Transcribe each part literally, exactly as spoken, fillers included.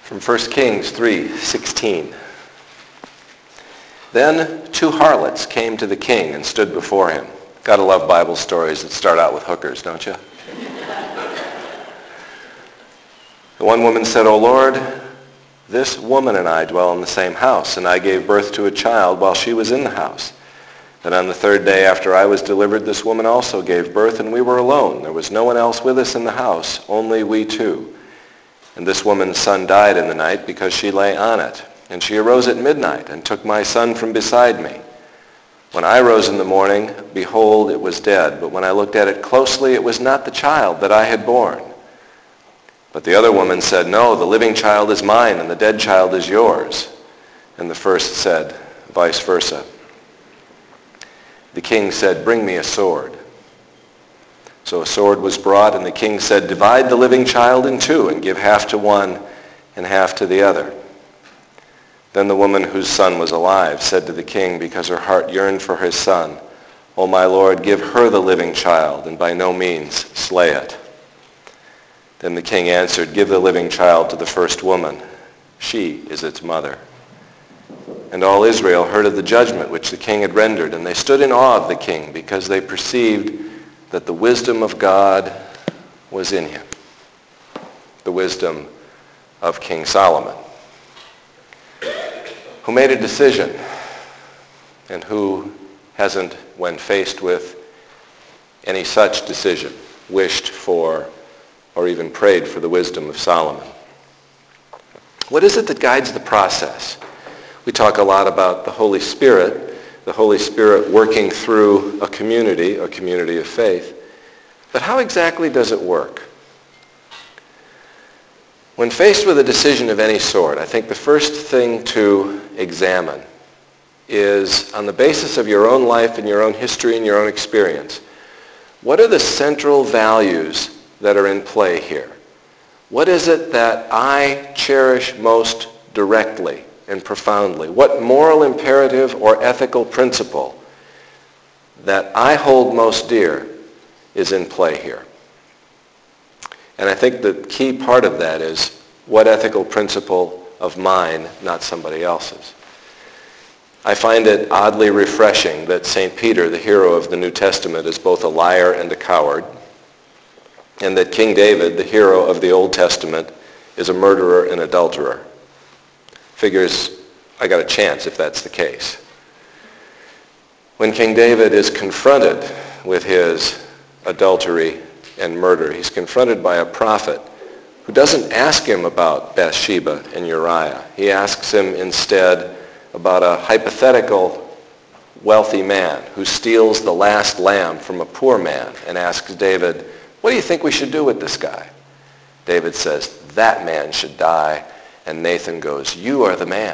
From First Kings three sixteen. Then two harlots came to the king and stood before him. Gotta love Bible stories that start out with hookers, don't you? The one woman said, "O Lord, this woman and I dwell in the same house, and I gave birth to a child while she was in the house. Then on the third day after I was delivered, this woman also gave birth, and we were alone. There was no one else with us in the house, only we two. And this woman's son died in the night because she lay on it. And she arose at midnight and took my son from beside me. When I rose in the morning, behold, it was dead. But when I looked at it closely, it was not the child that I had borne." But the other woman said, "No, the living child is mine, and the dead child is yours." And the first said, vice versa. The king said, "Bring me a sword." So a sword was brought, and the king said, "Divide the living child in two, and give half to one and half to the other." Then the woman whose son was alive said to the king, because her heart yearned for his son, "O my lord, give her the living child, and by no means slay it." Then the king answered, "Give the living child to the first woman. She is its mother." And all Israel heard of the judgment which the king had rendered, and they stood in awe of the king, because they perceived that the wisdom of God was in him. The wisdom of King Solomon, who made a decision, and who hasn't, when faced with any such decision, wished for or even prayed for the wisdom of Solomon. What is it that guides the process? We talk a lot about the Holy Spirit, the Holy Spirit working through a community, a community of faith. But how exactly does it work? When faced with a decision of any sort, I think the first thing to examine is, on the basis of your own life and your own history and your own experience, what are the central values that are in play here? What is it that I cherish most directly and profoundly? What moral imperative or ethical principle that I hold most dear is in play here? And I think the key part of that is, what ethical principle of mine, not somebody else's? I find it oddly refreshing that Saint Peter, the hero of the New Testament, is both a liar and a coward, and that King David, the hero of the Old Testament, is a murderer and adulterer. Figures I got a chance if that's the case. When King David is confronted with his adultery and murder, he's confronted by a prophet who doesn't ask him about Bathsheba and Uriah. He asks him instead about a hypothetical wealthy man who steals the last lamb from a poor man, and asks David, "What do you think we should do with this guy?" David says, "That man should die." And Nathan goes, "You are the man."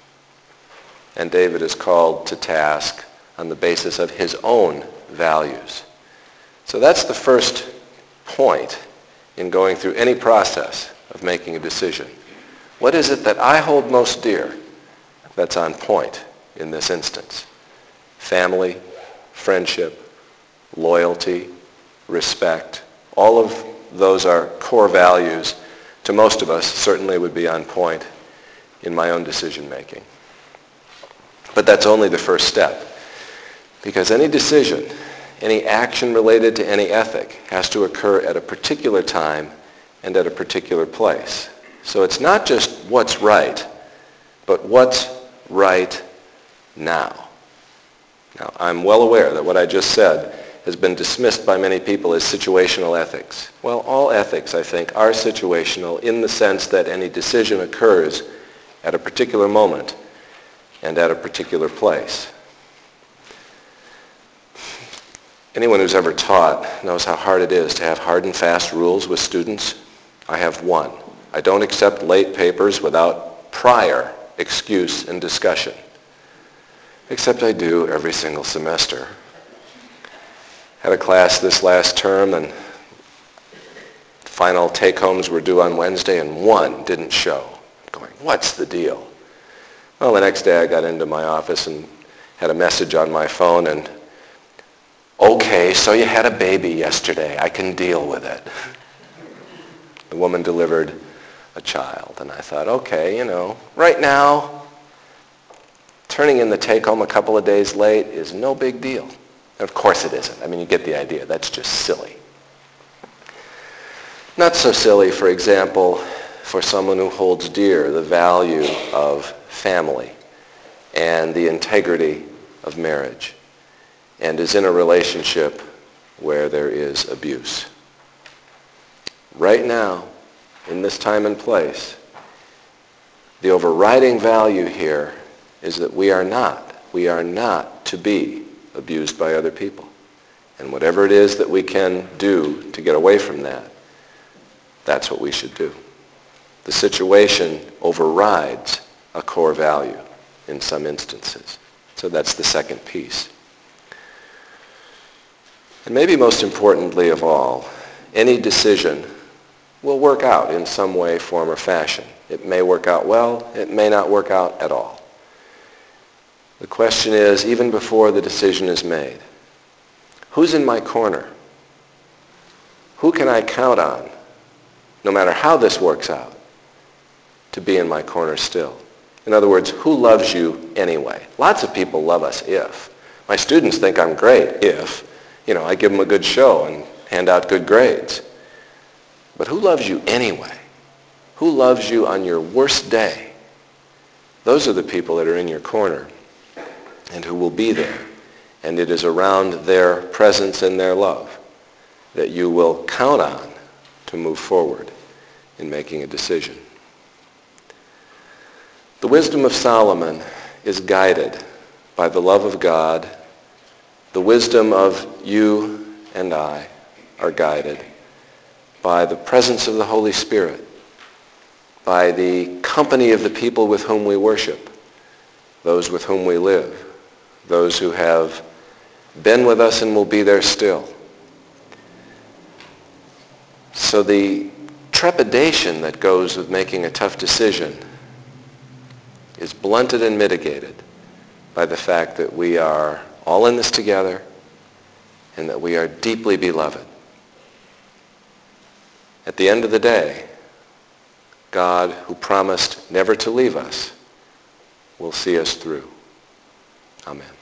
And David is called to task on the basis of his own values. So that's the first point in going through any process of making a decision. What is it that I hold most dear that's on point in this instance? Family, friendship, loyalty, respect. All of those are core values. To most of us, certainly would be on point in my own decision making. But that's only the first step, because any decision, any action related to any ethic has to occur at a particular time and at a particular place. So it's not just what's right, but what's right now. Now, I'm well aware that what I just said has been dismissed by many people as situational ethics. Well, all ethics, I think, are situational in the sense that any decision occurs at a particular moment and at a particular place. Anyone who's ever taught knows how hard it is to have hard and fast rules with students. I have one. I don't accept late papers without prior excuse and discussion. Except I do every single semester. Had a class this last term, and final take-homes were due on Wednesday, and one didn't show. I'm going, what's the deal? Well, the next day I got into my office and had a message on my phone, and, "Okay, so you had a baby yesterday. I can deal with it." The woman delivered a child. And I thought, okay, you know, right now, turning in the take-home a couple of days late is no big deal. And of course it isn't. I mean, you get the idea. That's just silly. Not so silly, for example, for someone who holds dear the value of family and the integrity of marriage and is in a relationship where there is abuse. Right now, in this time and place, the overriding value here is that we are not, we are not to be abused by other people. And whatever it is that we can do to get away from that, that's what we should do. The situation overrides a core value in some instances. So that's the second piece. And maybe most importantly of all, any decision will work out in some way, form, or fashion. It may work out well, it may not work out at all. The question is, even before the decision is made, who's in my corner? Who can I count on, no matter how this works out, to be in my corner still? In other words, who loves you anyway? Lots of people love us if. My students think I'm great if, you know, I give them a good show and hand out good grades. But who loves you anyway? Who loves you on your worst day? Those are the people that are in your corner and who will be there. And it is around their presence and their love that you will count on to move forward in making a decision. The wisdom of Solomon is guided by the love of God. The wisdom of you and I are guided by the presence of the Holy Spirit, by the company of the people with whom we worship, those with whom we live, those who have been with us and will be there still. So the trepidation that goes with making a tough decision is blunted and mitigated by the fact that we are all in this together and that we are deeply beloved. At the end of the day, God, who promised never to leave us, will see us through. Amen.